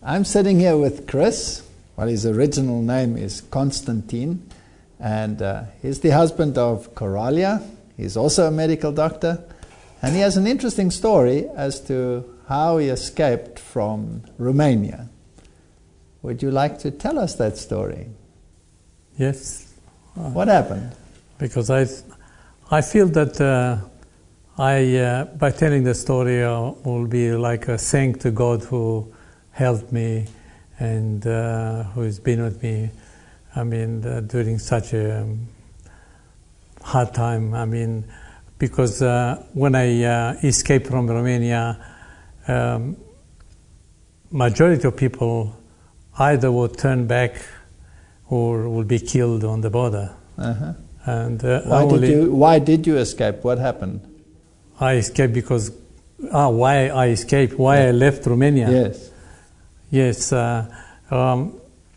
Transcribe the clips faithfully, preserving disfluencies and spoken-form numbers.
I'm sitting here with Chris. Well, his original name is Constantine, and uh, he's the husband of Coralia. He's also a medical doctor, and he has an interesting story as to how he escaped from Romania. Would you like to tell us that story? Yes. Uh, what happened? Because I, I feel that uh, I, uh, by telling the story, uh, will be like a thank to God who helped me and uh, who has been with me. I mean, uh, during such a um, hard time. I mean, because uh, when I uh, escaped from Romania, um, majority of people either would turn back or would be killed on the border. Uh-huh. And uh, why only did you Why did you escape? What happened? I escaped because ah, why I escaped? Why yeah. I left Romania? Yes. Yes. Uh, um,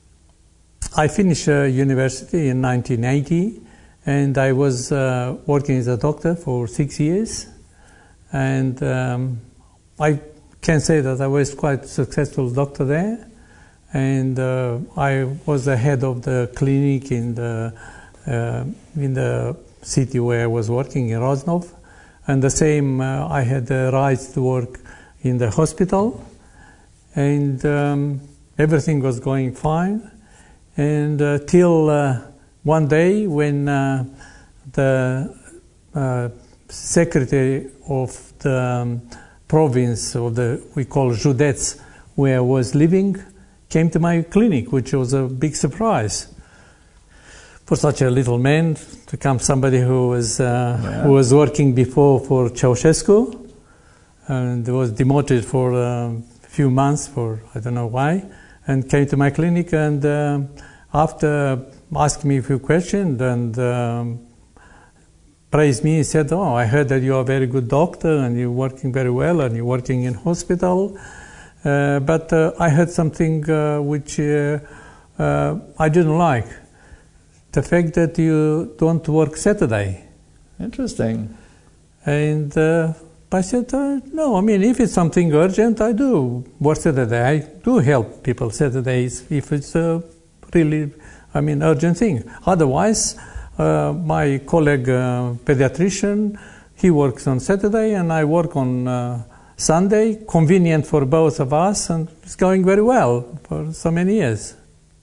I finished uh, university in nineteen eighty, and I was uh, working as a doctor for six years, and um, I can say that I was quite a successful doctor there. And uh, I was the head of the clinic in the uh, in the city where I was working in Rožnov, and the same uh, I had the rights to work in the hospital, and um, everything was going fine, and uh, till uh, one day when uh, the uh, secretary of the um, province of the we call Județ, where I was living, came to my clinic, which was a big surprise for such a little man to come. Somebody who was uh, yeah. who was working before for Ceausescu and was demoted for a few months for I don't know why, and came to my clinic and uh, after asking me a few questions and um, praised me, he said, "Oh, I heard that you are a very good doctor and you're working very well and you're working in hospital." Uh, but uh, I heard something uh, which uh, uh, I didn't like. The fact that you don't work Saturday. Interesting. And uh, I said, uh, no, I mean, if it's something urgent, I do work Saturday. I do help people Saturdays if it's a really, I mean, urgent thing. Otherwise, uh, my colleague uh, pediatrician, he works on Saturday and I work on uh, Sunday, convenient for both of us, and it's going very well for so many years.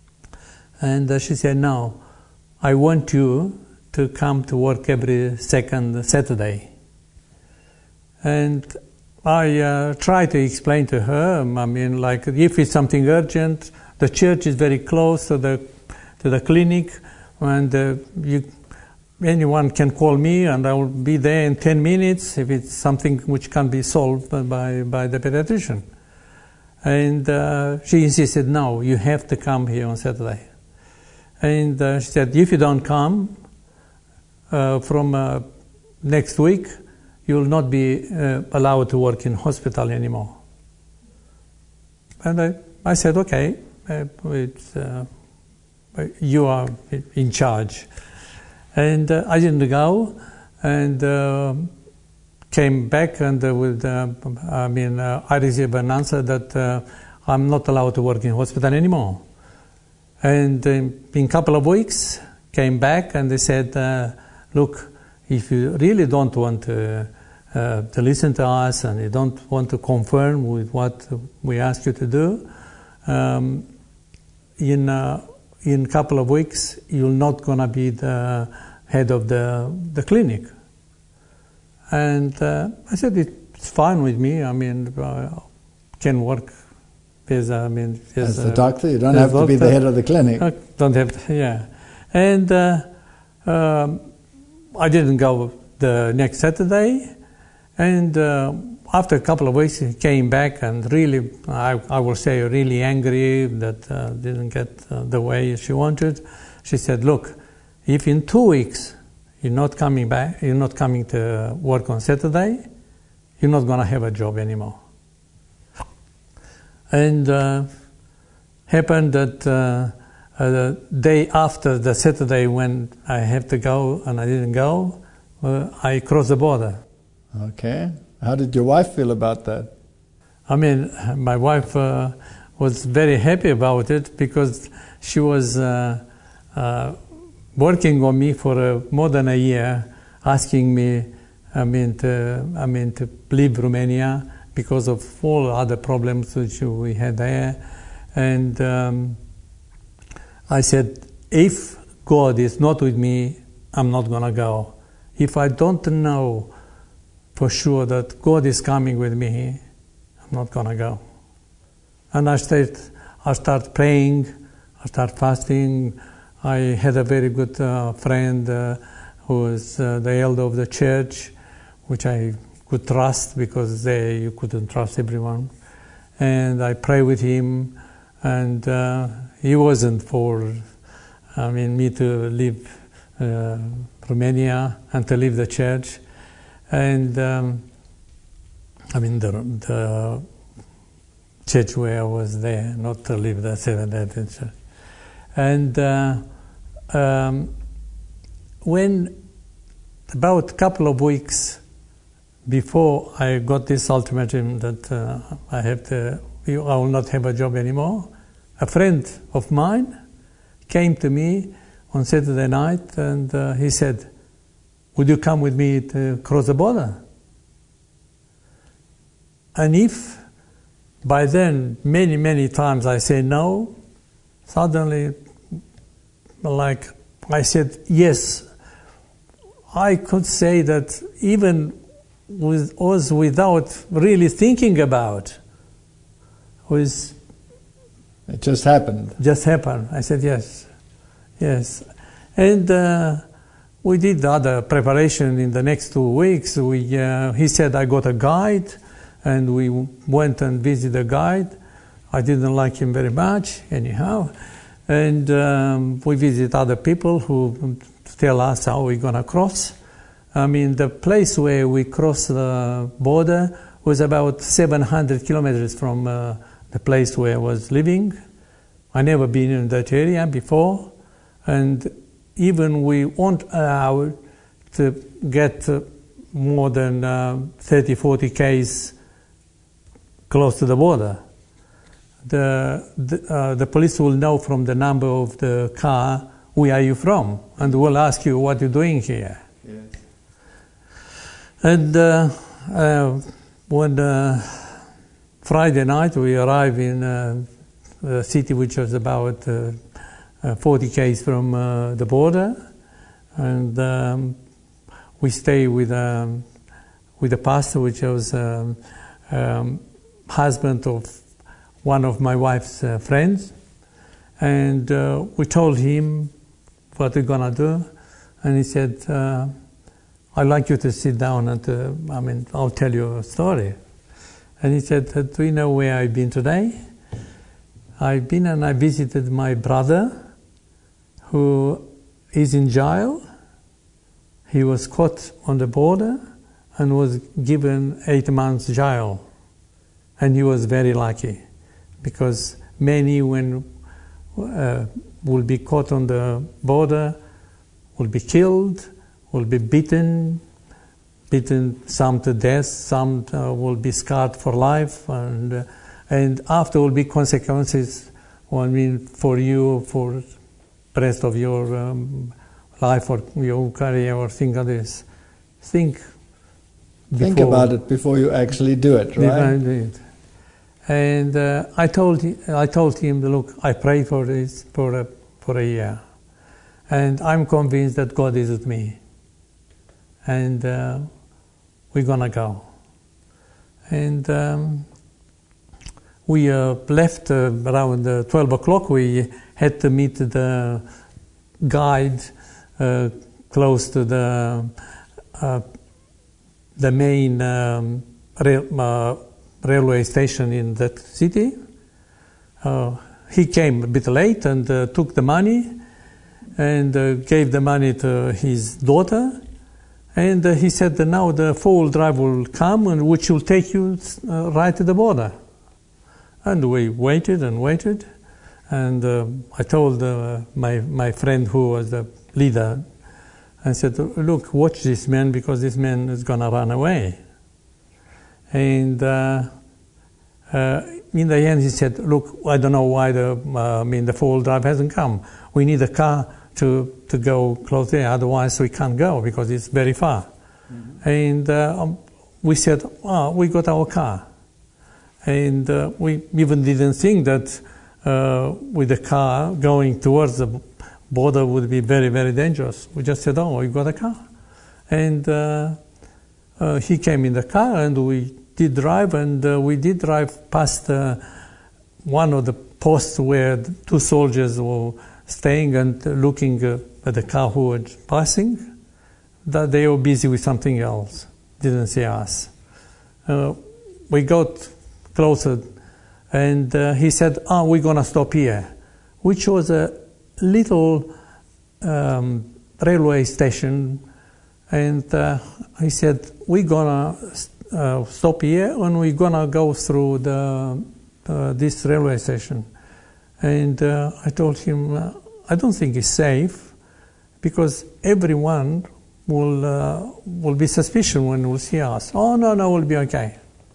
And uh, she said, no, I want you to come to work every second Saturday. And I uh, try to explain to her, I mean, like, if it's something urgent, the church is very close to the, to the clinic, and uh, you anyone can call me and I will be there in ten minutes if it's something which can be solved by, by the pediatrician. And uh, she insisted, no, you have to come here on Saturday. And uh, she said, if you don't come, uh, from uh, next week, you will not be uh, allowed to work in hospital anymore. And I, I said, okay, uh, it's, uh, you are in charge. And uh, I didn't go, and uh, came back, and uh, with, uh, I mean, uh, I received an answer that uh, I'm not allowed to work in hospital anymore. And uh, in a couple of weeks, came back, and they said, uh, look, if you really don't want to, uh, to listen to us, and you don't want to confirm with what we ask you to do, um, in uh, in a couple of weeks, you're not going to be the head of the, the clinic. And uh, I said, it's fine with me. I mean, I can work as, I mean, as, as a doctor. You don't have to be the head of the clinic. I don't have to, yeah. And uh, um, I didn't go the next Saturday. And uh, after a couple of weeks, he came back and really, I, I will say, really angry that uh, didn't get uh, the way she wanted. She said, look, if in two weeks you're not coming back, you're not coming to work on Saturday, you're not going to have a job anymore. And uh, happened that uh, uh, the day after the Saturday when I have to go and I didn't go, uh, I crossed the border. Okay. How did your wife feel about that? I mean, my wife uh, was very happy about it because she was uh, uh, working on me for uh, more than a year, asking me, I mean, to, I mean, to leave Romania because of all other problems which we had there. And um, I said, if God is not with me, I'm not going to go. If I don't know for sure that God is coming with me, I'm not going to go. And I start, I start praying, I start fasting. I had a very good uh, friend uh, who was uh, the elder of the church, which I could trust because there you couldn't trust everyone. And I pray with him, and uh, he wasn't for, I mean, me to leave uh, Romania and to leave the church. And um, I mean, the, the church where I was there, not to leave the Seventh-day Adventist church. And uh, um, when about a couple of weeks before I got this ultimatum that uh, I have to, I will not have a job anymore, a friend of mine came to me on Saturday night, and uh, he said, would you come with me to cross the border? And if by then many, many times I say no, suddenly, like I said yes, I could say that even with, was without really thinking about, was it just happened. Just happened. I said yes, yes, and uh, we did other preparation in the next two weeks. We uh, he said I got a guide, and we went and visited the guide. I didn't like him very much, anyhow, and um, we visited other people who tell us how we're gonna cross. I mean, the place where we crossed the border was about seven hundred kilometers from uh, the place where I was living. I never been in that area before, and even we weren't allowed to get uh, more than uh, thirty, forty k's close to the border. The the, uh, the police will know from the number of the car where are you from, and will ask you what you're doing here. Yes. And uh, uh, when uh, Friday night we arrived in uh, a city which was about uh, uh, forty k's from uh, the border, and um, we stayed with um, with the pastor, which was um, um, husband of one of my wife's uh, friends, and uh, we told him what we're gonna do, and he said, uh, I'd like you to sit down and uh, I mean, I'll tell you a story. And he said, do you know where I've been today? I've been and I visited my brother who is in jail. He was caught on the border and was given eight months jail. And he was very lucky because many when uh, will be caught on the border will be killed, will be beaten, beaten some to death, some uh, will be scarred for life, and uh, and after will be consequences. Well, I mean, for you, for the rest of your um, life or your career, or think of this. Think. Think about it before you actually do it, right? Do it. And uh, I told him, I told him, look, I prayed for this for a for a year, and I'm convinced that God is with me. And uh, we're gonna go. And um, we uh, left uh, around uh, twelve o'clock. We had to meet the guide uh, close to the uh, the main um, rail, uh, railway station in that city. Uh, he came a bit late and uh, took the money and uh, gave the money to his daughter. And uh, he said that now the four-wheel drive will come and which will take you uh, right to the border. And we waited and waited. And uh, I told uh, my, my friend who was the leader, I said, look, watch this man because this man is going to run away. And uh, uh, in the end, he said, "Look, I don't know why the uh, I mean the four-wheel drive hasn't come. We need a car to to go close there. Otherwise, we can't go because it's very far." Mm-hmm. And uh, um, we said, "Oh, we got our car," and uh, we even didn't think that uh, with the car going towards the border would be very, very dangerous. We just said, "Oh, we got a car," and uh, uh, he came in the car, and we did drive, and uh, we did drive past uh, one of the posts where two soldiers were staying and looking uh, at the car who was passing. That they were busy with something else, didn't see us. Uh, we got closer, and uh, he said, "Oh, we're gonna stop here," which was a little um, railway station, and uh, he said, "We're gonna uh, stop here and we're gonna go through the uh, this railway station." And uh, I told him, uh, "I don't think it's safe because everyone will uh, will be suspicious when will see us." "Oh, no, no, we'll be okay."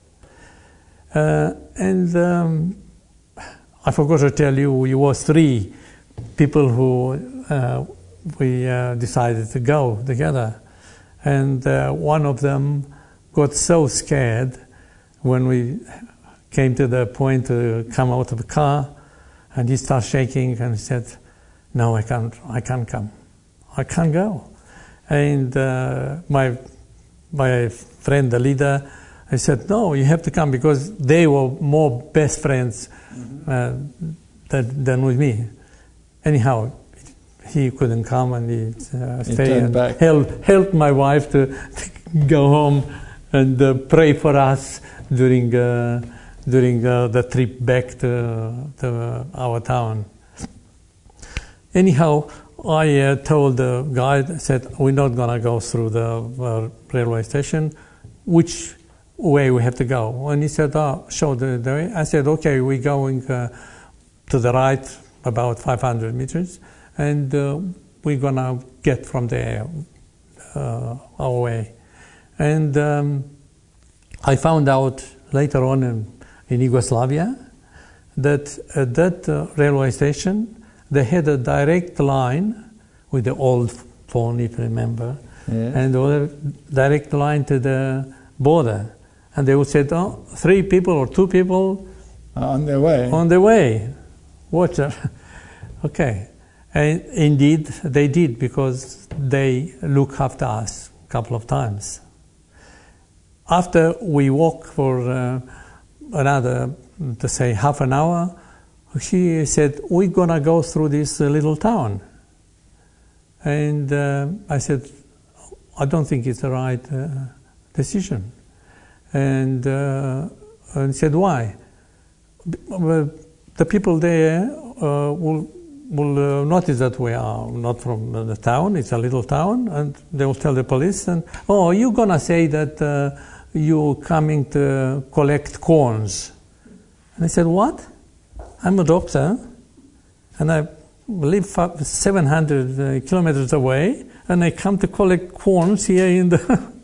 Uh, and um, I forgot to tell you, we were three people who uh, we uh, decided to go together, and uh, one of them got so scared when we came to the point to come out of the car, and he started shaking and said, "No, I can't. I can't come. I can't go." And uh, my my friend, the leader, I said, "No, you have to come," because they were more best friends uh, than, than with me. Anyhow, he couldn't come, and he uh, stayed and back. helped helped my wife to, to go home and uh, pray for us during uh, during uh, the trip back to, to our town. Anyhow, I uh, told the guide, said, "We're not gonna go through the uh, railway station. Which way we have to go?" And he said, "Oh, show the, the way." I said, "Okay, we're going uh, to the right about five hundred meters, and uh, we're gonna get from there uh, our way." And um, I found out later on in, in Yugoslavia that at that uh, railway station they had a direct line with the old phone, if you remember, yeah. and a direct line to the border. And they would say, "Oh, three people or two people on their way. On their way. Watch it." Okay. And indeed, they did, because they looked after us a couple of times. After we walked for uh, another, to say, half an hour, he said, "We're going to go through this uh, little town." And uh, I said, "I don't think it's the right uh, decision." And, uh, and he said, "Why?" "Well, the people there uh, will will uh, notice that we are not from the town. It's a little town, and they will tell the police, and, oh, you're gonna say that uh, you're coming to collect corns." And I said, "What? I'm a doctor, and I live seven hundred uh, kilometers away, and I come to collect corns here in the..."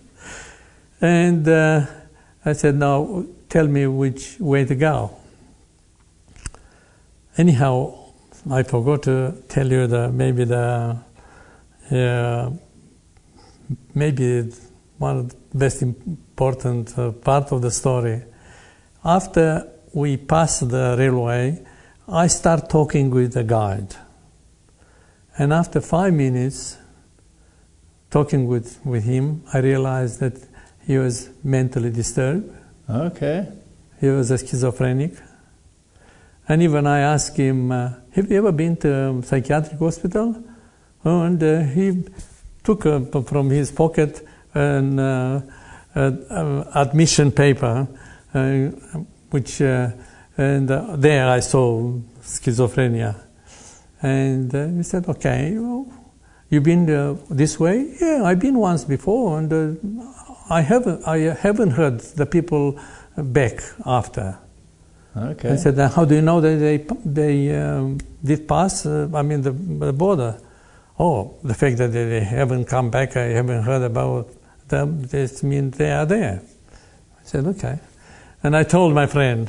And uh, I said, "Now, tell me which way to go." Anyhow, I forgot to tell you that maybe the uh, maybe one of the best important uh, part of the story. After we passed the railway, I start talking with the guide, and after five minutes talking with, with him, I realized that he was mentally disturbed. Okay. He was a schizophrenic. And even I asked him, uh, "Have you ever been to a psychiatric hospital?" Oh, and uh, he took uh, from his pocket an uh, uh, admission paper, uh, which, uh, and uh, there I saw schizophrenia. And uh, he said, "Okay, well, you've been uh, this way?" "Yeah, I've been once before, and uh, I haven't, I haven't heard the people back after." Okay. I said, "How do you know that they they um, did pass? Uh, I mean, the, the border." "Oh, the fact that they haven't come back, I haven't heard about them. This means they are there." I said, "Okay," and I told my friend,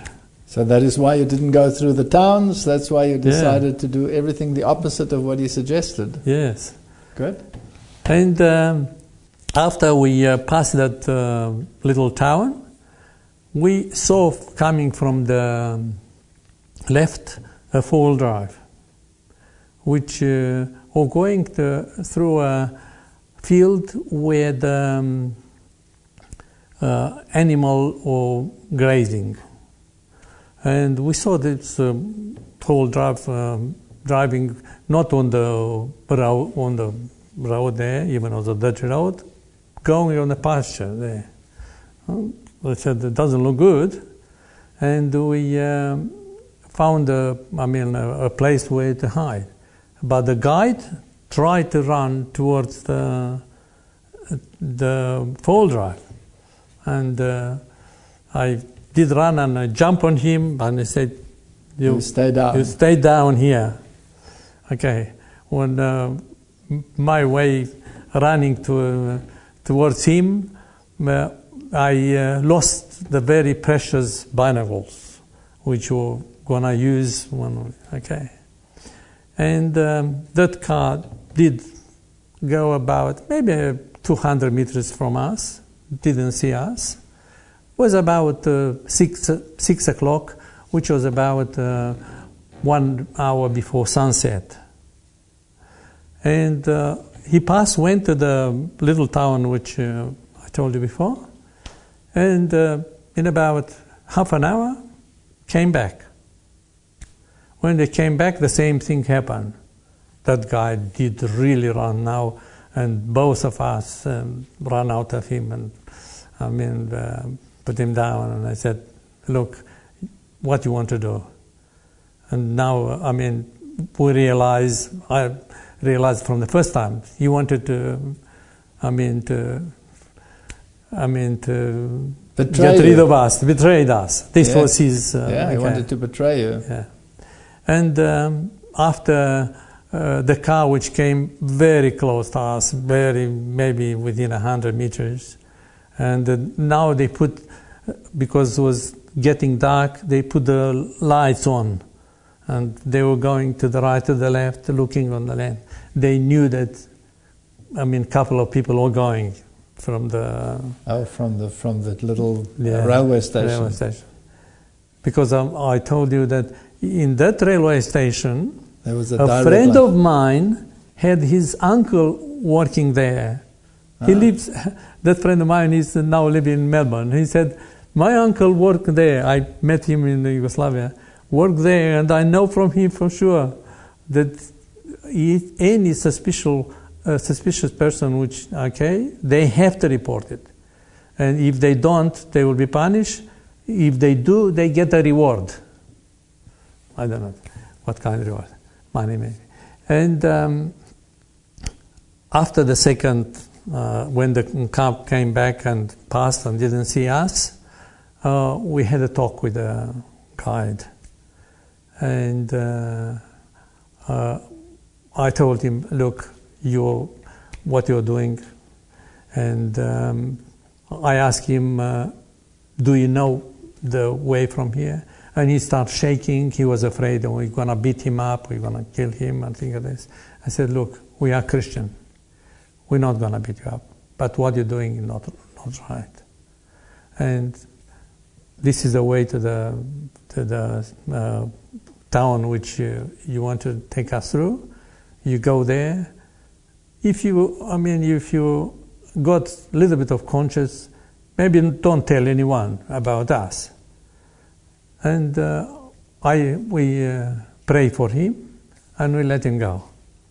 So that is why you didn't go through the towns. That's why you decided yeah. to do everything the opposite of what he suggested. Yes. Good. And um, after we uh, passed that uh, little town, we saw coming from the left a four-wheel drive, which uh, or going to, through a field where the um, uh, animal or grazing. And we saw this uh, whole drive um, driving not on the road, on the road there, even on the dirt road, going on the pasture there. Um, we said it doesn't look good, and we um, found a, I mean, a, a place where to hide. But the guide tried to run towards the the four-wheel drive, and uh, I. did run and I jumped on him and I said, you, you stay down. You stay down here. Okay. When uh, my way running to, uh, towards him, uh, I uh, lost the very precious binocles, which we're going to use when, okay. And um, that car did go about maybe two hundred meters from us, didn't see us. Was about uh, six six o'clock, which was about uh, one hour before sunset. And uh, he passed, went to the little town which uh, I told you before, and uh, in about half an hour, came back. When they came back, the same thing happened. That guy did really run now, and both of us um, ran out of him, and I mean. Uh, put him down, and I said, look, what you want to do? And now, I mean, we realize, I realized from the first time, he wanted to, I mean, to, I mean, to betray get rid you. of us, betrayed us. This yeah. was his... Uh, yeah, he okay. wanted to betray you. Yeah. And um, after uh, the car, which came very close to us, very, maybe within a hundred meters, and uh, now they put, because it was getting dark, they put the lights on. And they were going to the right, to the left, looking on the land. They knew that, I mean, a couple of people were going from the... Oh, from the from the little yeah, railway station. Railway station. Because um, I told you that in that railway station, there was a, a friend line. of mine had his uncle working there. He ah. lives, that friend of mine is now living in Melbourne. He said, my uncle worked there. I met him in Yugoslavia. Worked there, and I know from him for sure that he, any suspicious, uh, suspicious person, which, okay, they have to report it. And if they don't, they will be punished. If they do, they get a reward. I don't know what kind of reward. Money, maybe. And um, after the second, uh, when the car came back and passed and didn't see us, uh, we had a talk with the guide. And uh, uh, I told him, look, you, what you're doing. And um, I asked him, uh, do you know the way from here? And he started shaking. He was afraid that we're going to beat him up, we're going to kill him, and things like this. I said, look, we are Christian. We're not going to beat you up. But what you're doing is not, not right. And this is the way to the, to the uh, town which uh, you want to take us through. You go there. If you, I mean, if you got a little bit of conscience, maybe don't tell anyone about us. And uh, I, we uh, pray for him, and we let him go.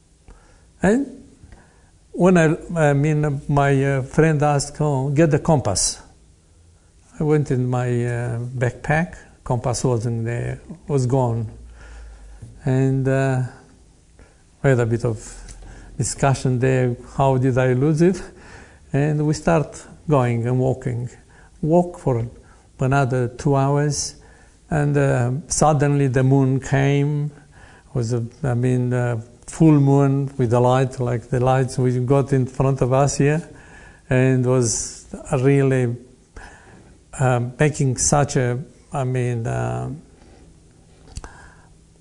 And when I, I mean, my uh, friend asked, oh, get the compass. I went in my uh, backpack. Compass wasn't there, was gone. And uh, we had a bit of discussion there, how did I lose it? And we start going and walking. Walk for another two hours, and uh, suddenly the moon came. It was, a, I mean, a full moon with the light, like the lights we got in front of us here. And it was really uh, making such a, I mean, uh,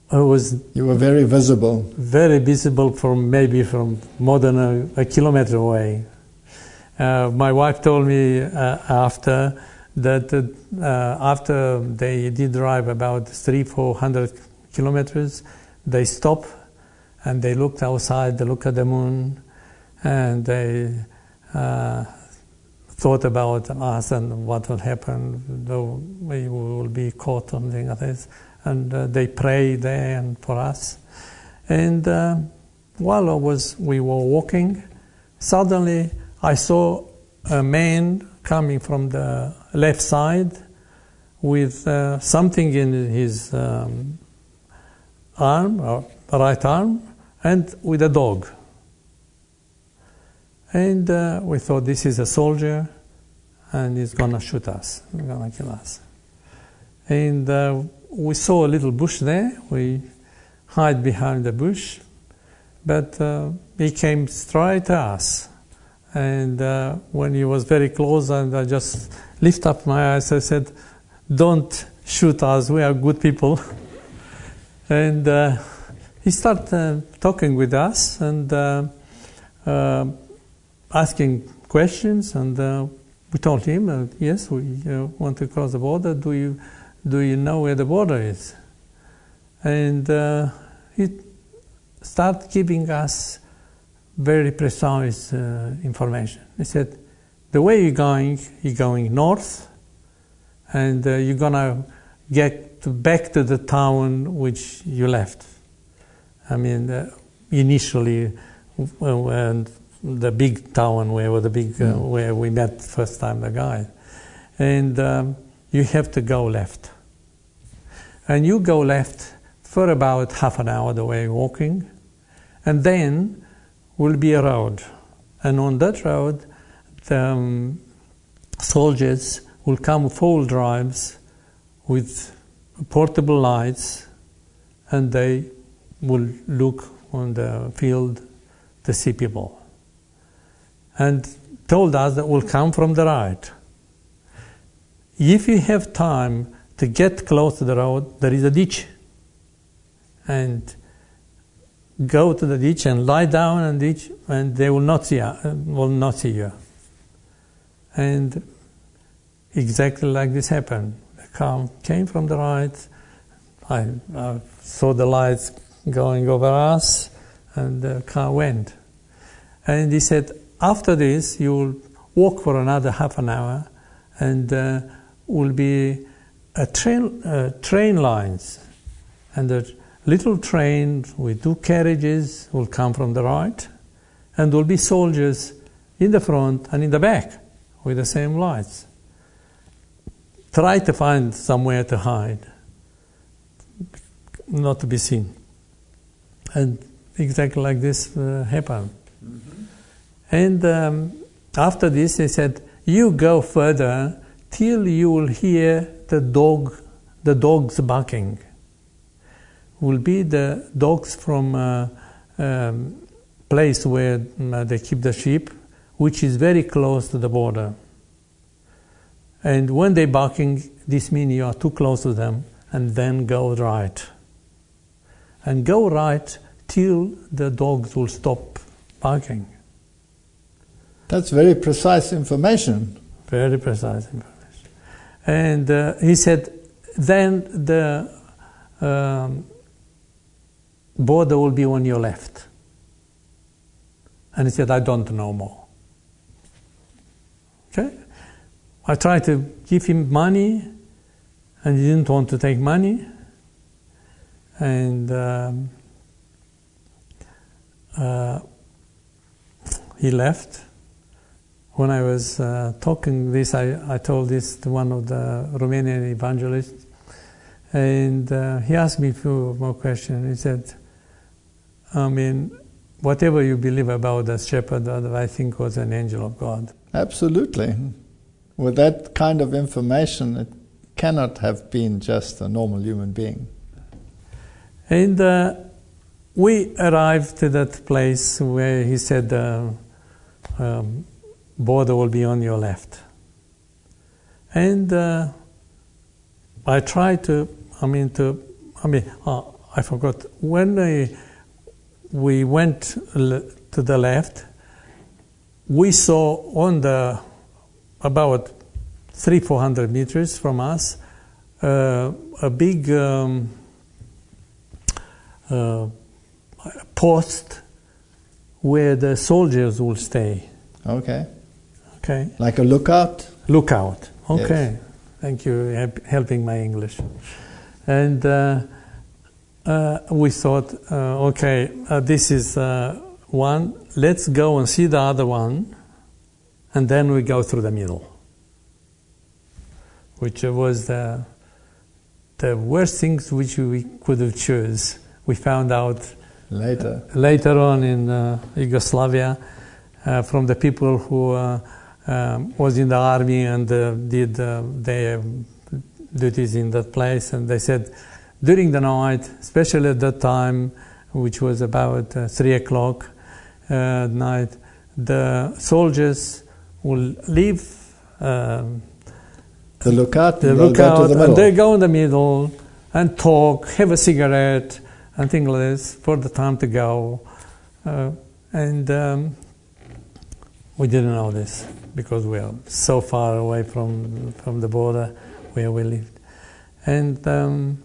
I was You were very visible. very visible from maybe from more than a, a kilometer away. Uh, my wife told me uh, after that uh, after they did drive about three, four hundred kilometers, they stopped and they looked outside, they looked at the moon, and they uh, thought about us and what will happen, though we will be caught, something like this. And uh, they prayed there and for us. And uh, while I was, we were walking, suddenly I saw a man coming from the left side with uh, something in his um, arm, or right arm, and with a dog. And uh, we thought, this is a soldier, and he's going to shoot us, he's going to kill us. And uh, we saw a little bush there. We hid behind the bush, but uh, he came straight to us. And uh, when he was very close, and I just lift up my eyes, I said, "Don't shoot us. We are good people." And uh, he started uh, talking with us and uh, uh, asking questions. And uh, we told him, uh, "Yes, we uh, want to cross the border. Do you do you know where the border is?" And uh, he started giving us very precise uh, information. He said, "The way you're going, you're going north, and uh, you're gonna get to back to the town which you left." I mean, uh, initially, when the big town where the big uh, where we met first time the guy, and um, you have to go left, and you go left for about half an hour the way walking, and then will be a road, and on that road the um, soldiers will come full drives with portable lights, and they will look on the field to see people, and told us that will come from the right. If you have time to get close to the road, there is a ditch, and go to the ditch and lie down in the ditch, and they will not see, uh, will not see you. And exactly like this happened. The car came from the right. I, I saw the lights going over us, and the car went. And he said, after this, you will walk for another half an hour, and uh, will be a train, uh, train lines, and the little train with two carriages will come from the right, and there will be soldiers in the front and in the back with the same lights. Try to find somewhere to hide, not to be seen. And exactly like this uh, happened. Mm-hmm. And um, after this, they said, "You go further till you will hear the dog, the dogs barking." Will be the dogs from a um, place where uh, they keep the sheep, which is very close to the border. And when they're barking, this means you are too close to them, and then go right. And go right till the dogs will stop barking. That's very precise information. Very precise information. And uh, he said, then the um, border will be on your left. And he said, "I don't know more." Okay? I tried to give him money, and he didn't want to take money. And um, uh, he left. When I was uh, talking this, I, I told this to one of the Romanian evangelists, and uh, he asked me a few more questions. He said, I mean, whatever you believe about the shepherd, I think was an angel of God. Absolutely. With that kind of information, it cannot have been just a normal human being. And uh, we arrived to that place where he said, uh, um, border will be on your left. And uh, I tried to, I mean, to, I mean, uh, I forgot. When I, we went l- to the left, we saw on the about three, four hundred meters from us uh, a big um, uh, post where the soldiers will stay. Okay. Okay. Like a lookout? Lookout. Okay. Yes. Thank you help, helping my English. And uh, uh, we thought, uh, okay, uh, this is uh, one. Let's go and see the other one, and then we go through the middle, which was the the worst things which we could have choose. We found out later later on in uh, Yugoslavia uh, from the people who uh, um, was in the army and uh, did uh, their duties in that place, and they said during the night, especially at that time, which was about uh, three o'clock uh, at night, the soldiers will leave um, the lookout, the and lookout, go to the and middle. they go in the middle and talk, have a cigarette, and things like this for the time to go. Uh, and um, we didn't know this because we are so far away from from the border where we lived. And um,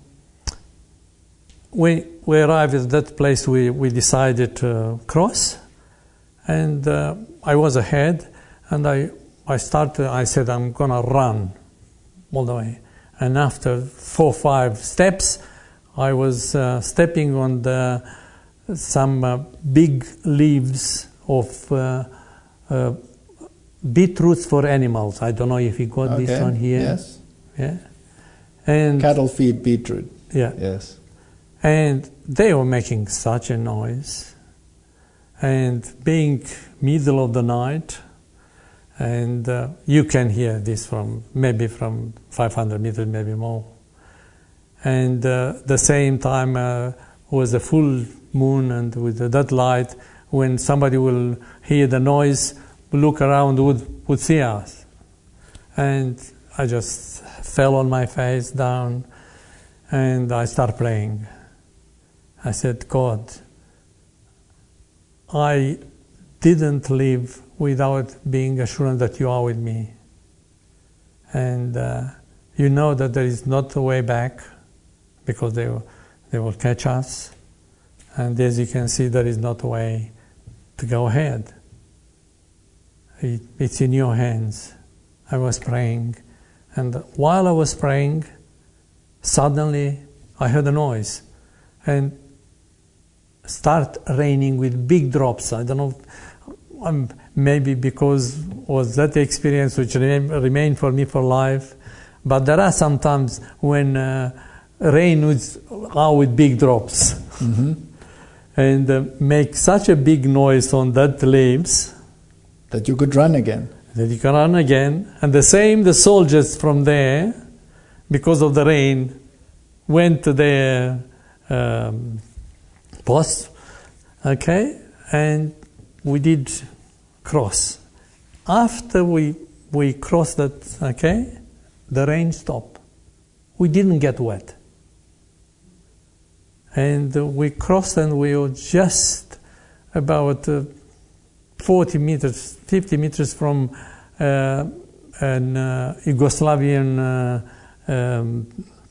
we we arrived at that place. We we decided to cross, and uh, I was ahead, and I I started. I said I'm gonna run all the way. And after four five steps, I was uh, stepping on the some uh, big leaves of uh, uh, beetroots for animals. I don't know if you got Okay. this one here. Yes. Yeah. And Cattle feed beetroot. yeah. Yes. And they were making such a noise. And being middle of the night, and uh, you can hear this from maybe from five hundred meters, maybe more. And uh, the same time uh, was a full moon, and with that light, when somebody will hear the noise, look around, would would see us. And I just fell on my face down, and I started praying. I said, God, I didn't live without being assured that you are with me. And uh, you know that there is not a way back, because they will, they will catch us. And as you can see, there is not a way to go ahead. It, it's in your hands. I was praying. And while I was praying, suddenly I heard a noise. And start raining with big drops. I don't know, um, maybe because was that experience which remain, remained for me for life. But there are some times when uh, rain was out with big drops, Mm-hmm. and uh, make such a big noise on that leaves That you could run again. that you can run again. And the same, the soldiers from there, because of the rain, went to their um, post, okay, and we did cross. After we we crossed that, okay, the rain stopped. We didn't get wet. And uh, we crossed, and we were just about uh, forty meters, fifty meters from uh, an uh, Yugoslavian uh, um,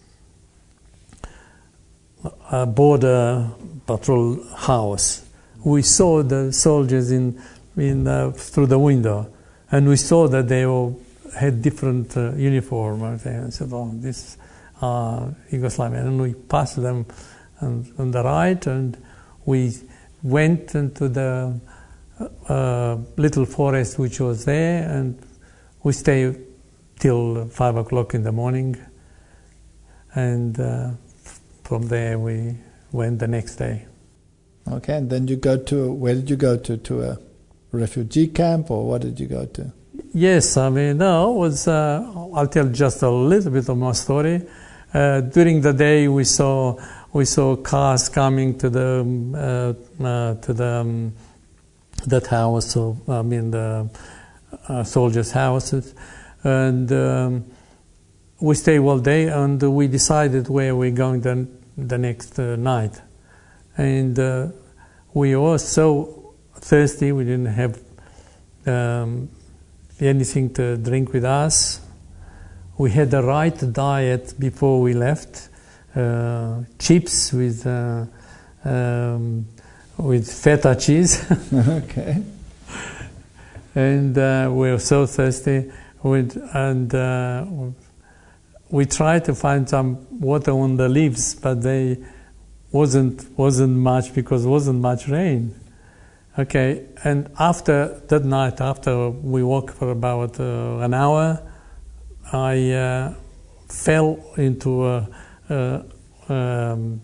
uh, border patrol house. We saw the soldiers in in uh, through the window, and we saw that they all had different uh, uniform. I said, "Oh, this uh, Yugoslavian," and we passed them on, on the right, and we went into the uh, little forest which was there, and we stayed till five o'clock in the morning, and uh, from there we went the next day. Okay, and then you go to, where did you go to? To a refugee camp, or what did you go to? Yes, I mean, no, it was, uh, I'll tell just a little bit of my story. Uh, during the day we saw we saw cars coming to the uh, uh, to the um, that house, so I mean the uh, soldiers' houses, and um, we stayed all day, and we decided where we're going the the next uh, night. And uh, we were so thirsty, we didn't have um, anything to drink with us. We had the right diet before we left, uh, chips with uh, um, with feta cheese. Okay. And uh, we were so thirsty, with, and uh, we tried to find some water on the leaves, but they wasn't wasn't much because wasn't much rain. Okay, and after that night, after we walked for about uh, an hour, I uh, fell into a, a um,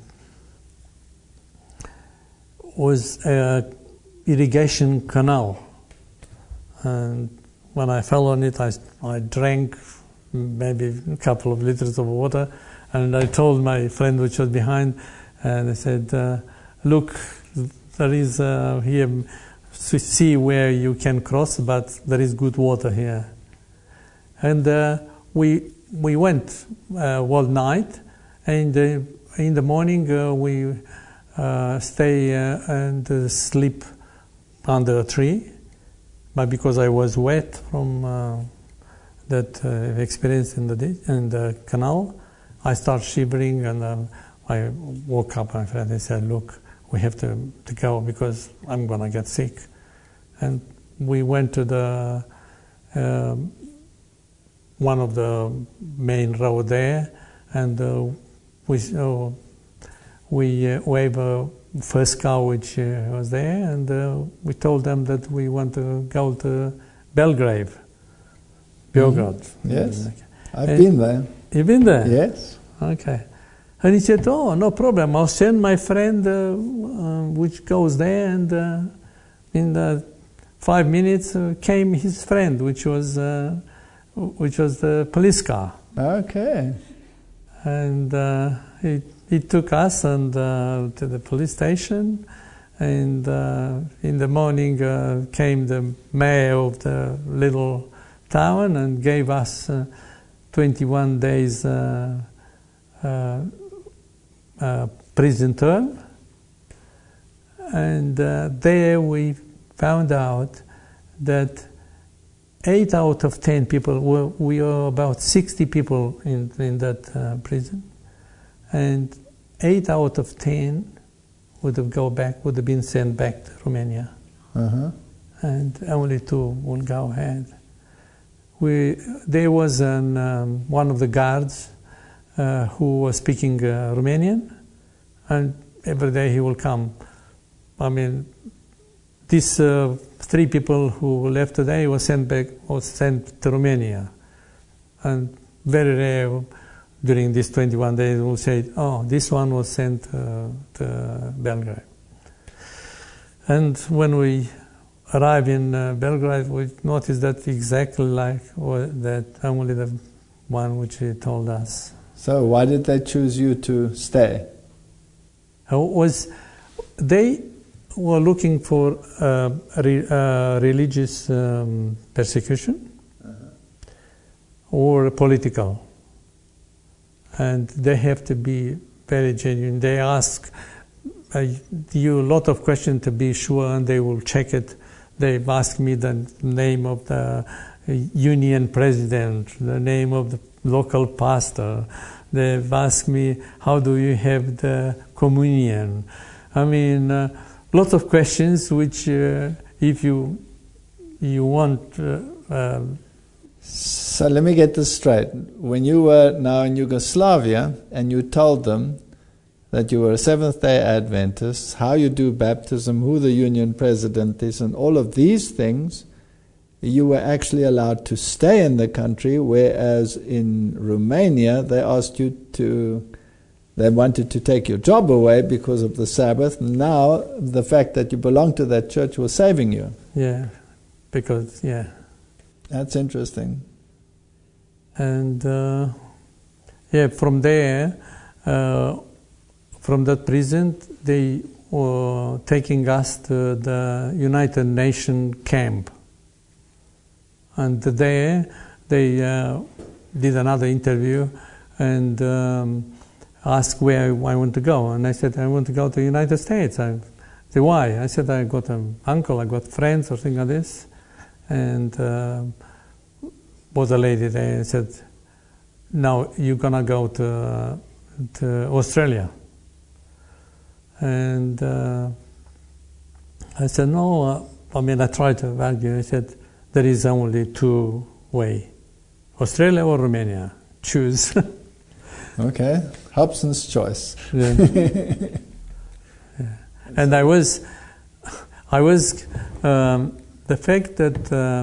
was a irrigation canal, and when I fell on it, I, I drank maybe a couple of liters of water, and I told my friend which was behind, and I said, uh, look, there is uh, here, see where you can cross, but there is good water here. And uh, we we went uh, all night, and uh, in the morning uh, we uh, stay uh, and uh, sleep under a tree. But because I was wet from uh, that uh, experience in the in the canal, I started shivering, and um, I woke up. My friend and said, "Look, we have to, to go because I'm gonna get sick." And we went to the uh, one of the main road there, and uh, we uh, we uh, waved a first car which uh, was there, and uh, we told them that we want to go to Belgrade, Beograd. Mm-hmm. Yes, I've and been there. You've been there? Yes. Okay. And he said, "Oh, no problem. I'll send my friend, uh, uh, which goes there." And uh, in the five minutes uh, came his friend, which was uh, which was the police car. Okay. And uh, he he took us and uh, to the police station. And uh, in the morning uh, came the mayor of the little town and gave us uh, twenty-one days. Uh, uh, Uh, prison term, and uh, there we found out that eight out of ten people were, we were about sixty people in, in that uh, prison, and eight out of ten would have go back, would have been sent back to Romania, Uh-huh. and only two will go ahead. We there was an, um, one of the guards Uh, who was speaking uh, Romanian, and every day he will come. I mean, these uh, three people who left today were sent back, was sent to Romania, and very rare during these twenty-one days we'll say, "Oh, this one was sent uh, to Belgrade." And when we arrived in uh, Belgrade, we noticed that exactly like what, that only the one which he told us. So why did they choose you to stay? Uh, was they were looking for uh, re, uh, religious um, persecution uh-huh. or political, and they have to be very genuine. They ask uh, you a lot of questions to be sure, and they will check it. They've asked me the name of the union president, the name of the local pastor. They've asked me, how do you have the communion? I mean, uh, lots of questions which, uh, if you you want... Uh, um, so let me get this straight. When you were now in Yugoslavia and you told them that you were a Seventh-day Adventist, how you do baptism, who the union president is, and all of these things, you were actually allowed to stay in the country, whereas in Romania they asked you to, they wanted to take your job away because of the Sabbath. Now the fact that you belong to that church was saving you. Yeah, because, yeah. That's interesting. And, uh, yeah, from there, uh, from that prison, they were taking us to the United Nations camp. And there they uh, did another interview, and um, asked where I want to go, and I said, I want to go to the United States. I said, why? I said, I got an uncle, I got friends or something like this. And uh, was a lady there and said, now you're going to go to, uh, to Australia. And uh, I said, no, uh, I mean, I tried to argue. I said, there is only two way, Australia or Romania. Choose. Okay, Hobson's choice. Yeah. Yeah. And I was, I was, um, the fact that uh,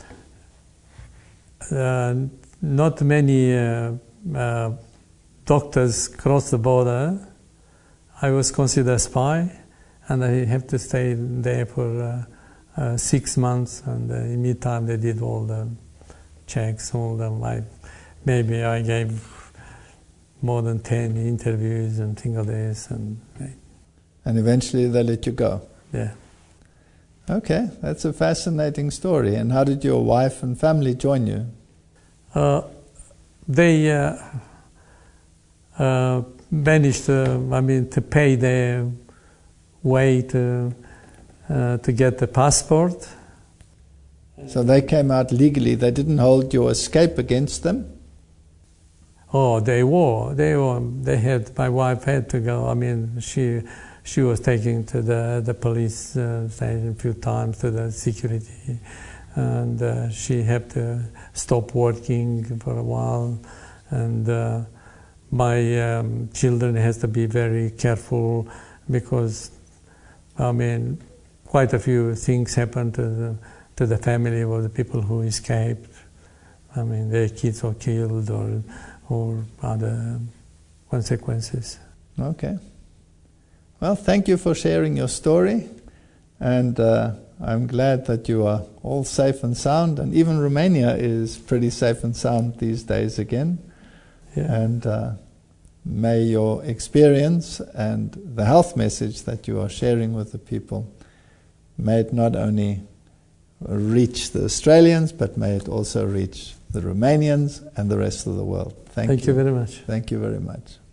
uh, not many uh, uh, doctors cross the border, I was considered a spy, and I have to stay there for uh, uh, six months, and uh, in the meantime they did all the checks, all the, like, maybe I gave more than ten interviews and things like this. And, and eventually they let you go. Yeah. Okay, that's a fascinating story. And how did your wife and family join you? Uh, they uh, uh, managed to, I mean, to pay their way to, uh, to get the passport. So they came out legally. They didn't hold your escape against them? Oh, they were. They were. They had. My wife had to go. I mean, she she was taken to the the police uh, station a few times, to the security, and uh, she had to stop working for a while. And uh, my um, children has to be very careful because, I mean, quite a few things happened to the to the family of the people who escaped. I mean, their kids were killed or. or other consequences. Okay. Well, thank you for sharing your story, and uh, I'm glad that you are all safe and sound, and even Romania is pretty safe and sound these days again. Yeah. And uh, may your experience and the health message that you are sharing with the people, may it not only reach the Australians, but may it also reach the Romanians and the rest of the world. Thank, Thank you. you very much. Thank you very much.